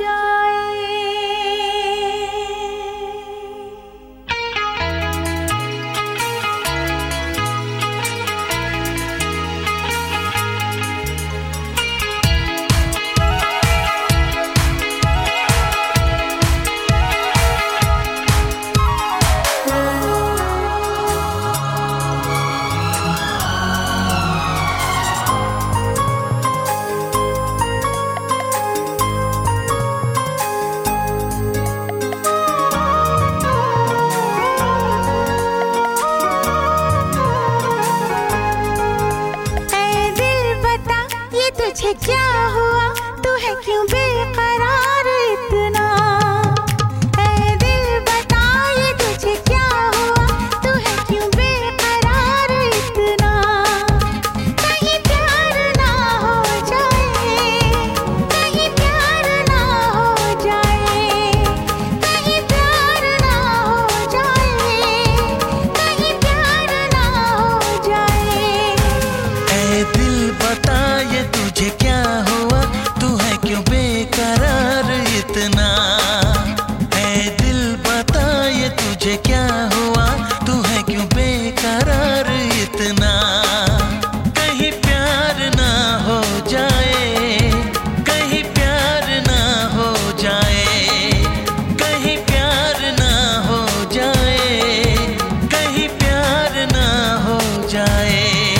तुझे क्या हुआ, तू है क्यों बेकरार इतना? ऐ दिल बता ये तुझे क्या हुआ, तू है क्यों बेकरार इतना? कहीं प्यार ना हो जाए, कहीं प्यार ना हो जाए, कहीं प्यार ना हो जाए, कहीं प्यार ना हो जाए। ऐ दिल बता ये तुझे क्या हुआ, तू है क्यों बेकरार इतना? ऐ दिल बता ये तुझे क्या हुआ, तू है क्यों बेकरार इतना? कहीं प्यार ना हो जाए, कहीं प्यार ना हो जाए, कहीं प्यार ना हो जाए, कहीं प्यार ना हो जाए।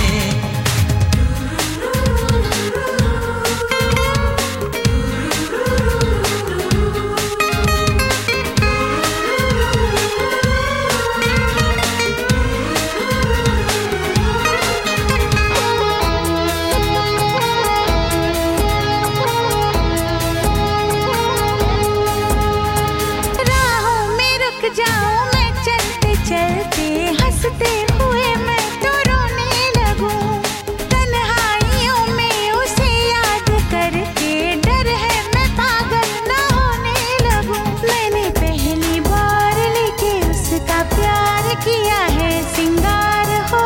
जाऊं मैं चलते चलते, हंसते हुए मैं तो रोने लगूं। तन्हाइयों में उसे याद करके डर है मैं पागल ना होने लगूं। मैंने पहली बार लेके उसका प्यार किया है सिंगार हो।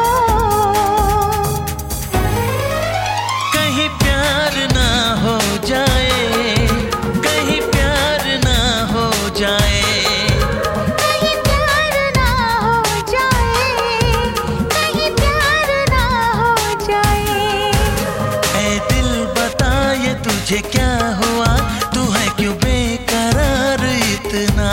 कहीं प्यार ना हो जाए, कहीं प्यार ना हो जाए, तुझे क्या हुआ, तू है क्यों बेकरार इतना?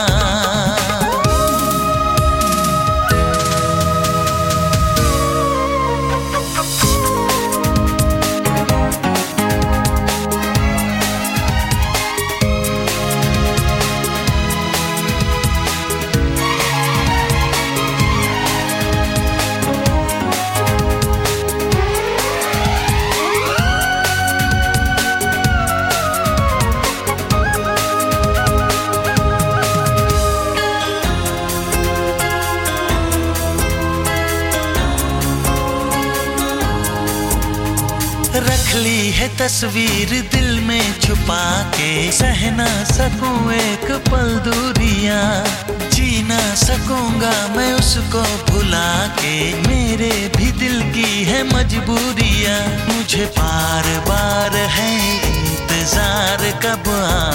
रख ली है तस्वीर दिल में छुपा के, सह ना सकूं एक पल दूरियां, जी ना सकूंगा मैं उसको भुला के, मेरे भी दिल की है मजबूरियां। मुझे बार बार है इंतजार कब